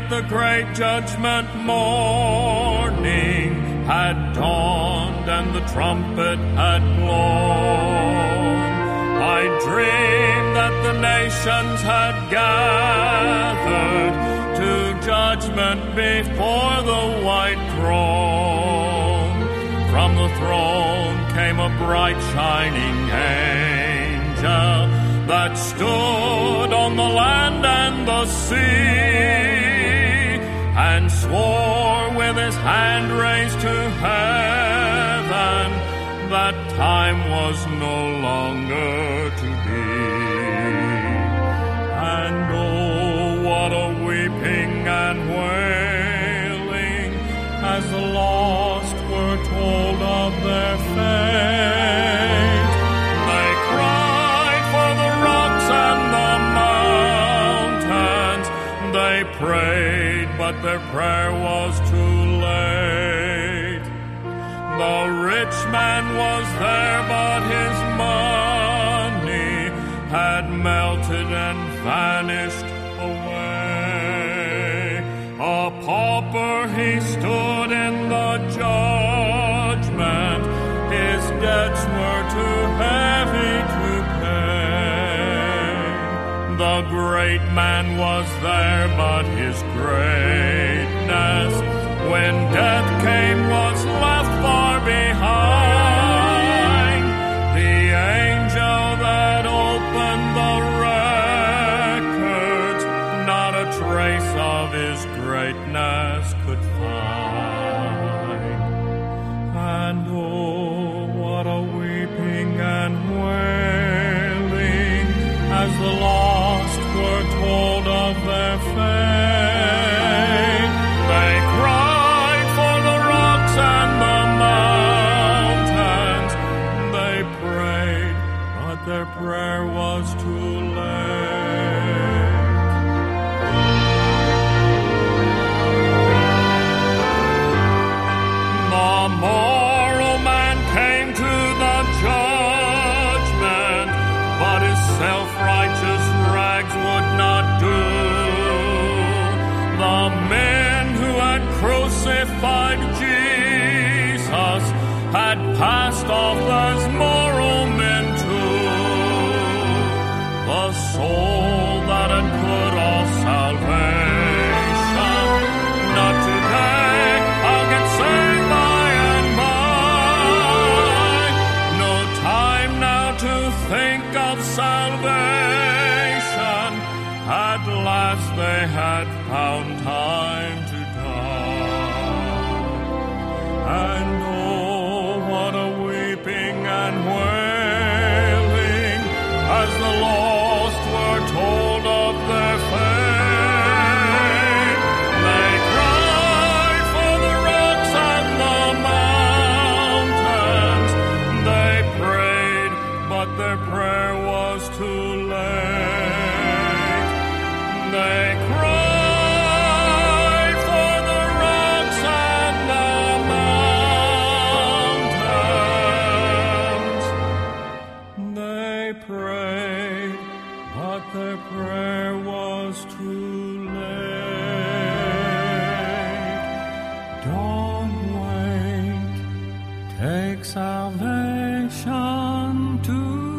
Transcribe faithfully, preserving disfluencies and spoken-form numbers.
that the great judgment morning had dawned and the trumpet had blown. I dreamed that the nations had gathered to judgment before the white throne. From the throne came a bright shining angel that stood on the land and the sea, and swore with his hand raised to heaven that time was no longer to be. And oh, what a weeping and wailing as the lost were told of their fate. They cried for the rocks and the mountains. They prayed, but their prayer was too late. The rich man was there, but his money had melted and vanished away. A pauper he stood in the judgment. His debts were too heavy to pay. The great man was there, but his greatness, when death came, was left far behind. The angel that opened the records, not a trace of his greatness could find. And oh, what a weeping and wailing as the lost were told of their fate. They cried for the rocks and the mountains. They prayed, but their prayer was too late. The moral man came to the judgment, but his self-righteous rags would not do. The men who had crucified Jesus had passed off as moral men too. The soul that had put off salvation, not today, I'll get saved by and by. No time now to think of salvation. At last they had found time to die. And oh, what a weeping and wailing as the lost were told of their fate. They cried for the rocks and the mountains. They prayed, but their prayer was too late. They cried for the rocks and the mountains. They prayed, but their prayer was too late. Don't wait, take salvation to